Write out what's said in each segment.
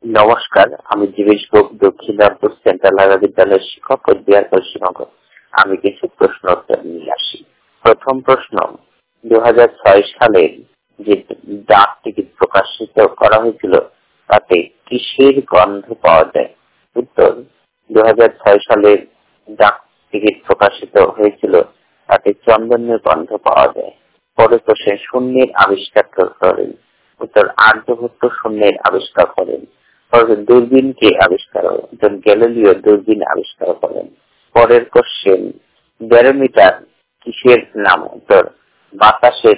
নমস্কার, আমি জীবেশ গোপ, দক্ষিণরামপুর central highway বিদ্যালয়ের শিক্ষক ও বিহার পশ্চিমবঙ্গ। আমি কিছু প্রশ্ন উত্তর নিয়ে আসি। প্রথম প্রশ্ন, 2006 সালে যে ডাক টিকিট প্রকাশিত করা হয়েছিল তাতে কিসের গন্ধ পাওয়া যায়? উত্তর, 2006 সালে ডাক টিকিট প্রকাশিত হয়েছিল তাতে চন্দনের গন্ধ পাওয়া যায়। পরের প্রশ্নে, শূন্যের আবিষ্কার করেন? উত্তর, আর্যভট্ট শূন্যের আবিষ্কার করেন। দূরবীন কে আবিষ্কার করেন? গ্যালিলিও দূরবীন আবিষ্কার করেন। পরের কোশ্চেন, ব্যারোমিটার কিসের নাম? উত্তর, বাতাসের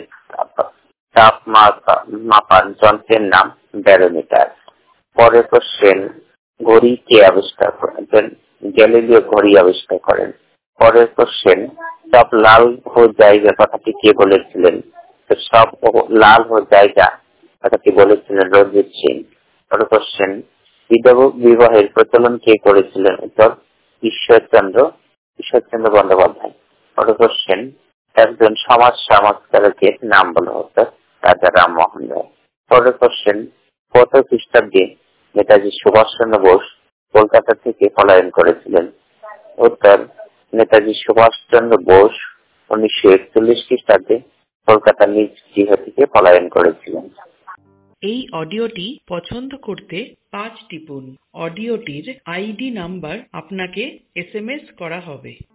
তাপমাত্রা যন্ত্রের নাম ব্যারোমিটার। পরের কোশ্চেন, ঘড়ি কে আবিষ্কার করেন? গ্যালিলিও ঘড়ি আবিষ্কার করেন। পরের কোশ্চেন, সব লাল হো জায়গা কথাটি কে বলেছিলেন? সব লাল হো জায়গা কথাটি বলেছিলেন রঞ্জিত সিং। পরের কোশ্চেন, বিবাহের প্রচলন কে করেছিলেন? উত্তর, ঈশ্বরচন্দ্র বন্দ্যোপাধ্যায়। পরের কোশ্চেন, একজন সমাজ সংস্কারকের নাম বলা হতো? রাজা রামমোহন রায়। পরের কোশ্চেন, কত খ্রিস্টাব্দে নেতাজি সুভাষচন্দ্র বোস কলকাতা থেকে পলায়ন করেছিলেন? উত্তর, নেতাজি সুভাষচন্দ্র বোস 1941 খ্রিস্টাব্দে কলকাতার নিজ গৃহ থেকে পলায়ন করেছিলেন। এই অডিওটি পছন্দ করতে 5 টিপুন। অডিওটির আইডি নাম্বার আপনাকে SMS করা হবে।